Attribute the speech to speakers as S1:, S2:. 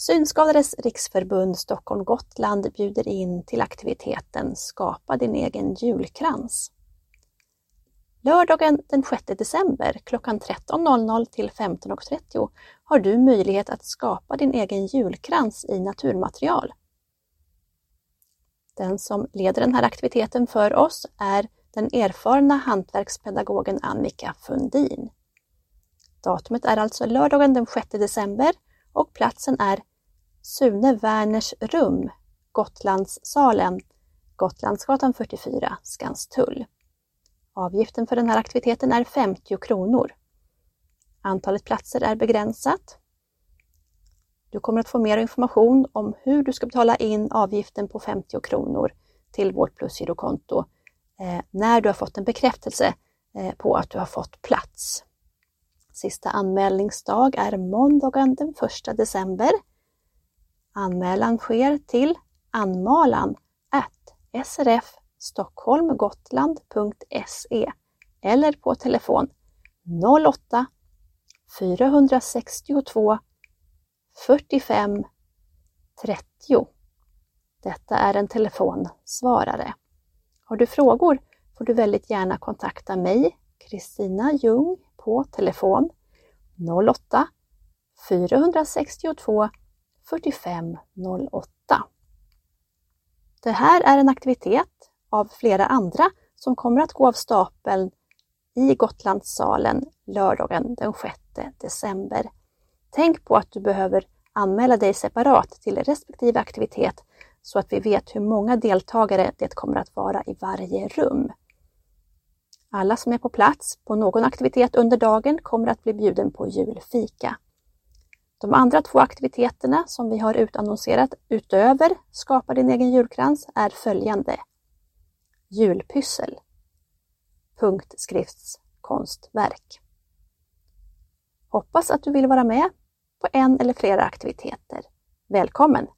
S1: Synskadades riksförbund Stockholm-Gotland bjuder in till aktiviteten Skapa din egen julkrans. Lördagen den 6 december klockan 13.00 till 15.30 har du möjlighet att skapa din egen julkrans i naturmaterial. Den som leder den här aktiviteten för oss är den erfarna hantverkspedagogen Annika Fundin. Datumet är alltså lördagen den 6 december och platsen är Sune Werners rum, Gotlandssalen, Gotlandsgatan 44, Skanstull. Avgiften för den här aktiviteten är 50 kronor. Antalet platser är begränsat. Du kommer att få mer information om hur du ska betala in avgiften på 50 kronor till vårt plusgirokonto när du har fått en bekräftelse på att du har fått plats. Sista anmälningsdag är måndagen den 1 december. Anmälan sker till anmalan@srfstockholmgotland.se eller på telefon 08 462 45 30. Detta är en telefonsvarare. Har du frågor får du väldigt gärna kontakta mig, Kristina Ljung, på telefon 08 462 45 08. Det här är en aktivitet av flera andra som kommer att gå av stapeln i Gotlandssalen lördagen den 6 december. Tänk på att du behöver anmäla dig separat till respektive aktivitet så att vi vet hur många deltagare det kommer att vara i varje rum. Alla som är på plats på någon aktivitet under dagen kommer att bli bjuden på julfika. De andra 2 aktiviteterna som vi har utannonserat utöver Skapa din egen julkrans är följande. Julpyssel. Punktskriftskonstverk. Hoppas att du vill vara med på en eller flera aktiviteter. Välkommen!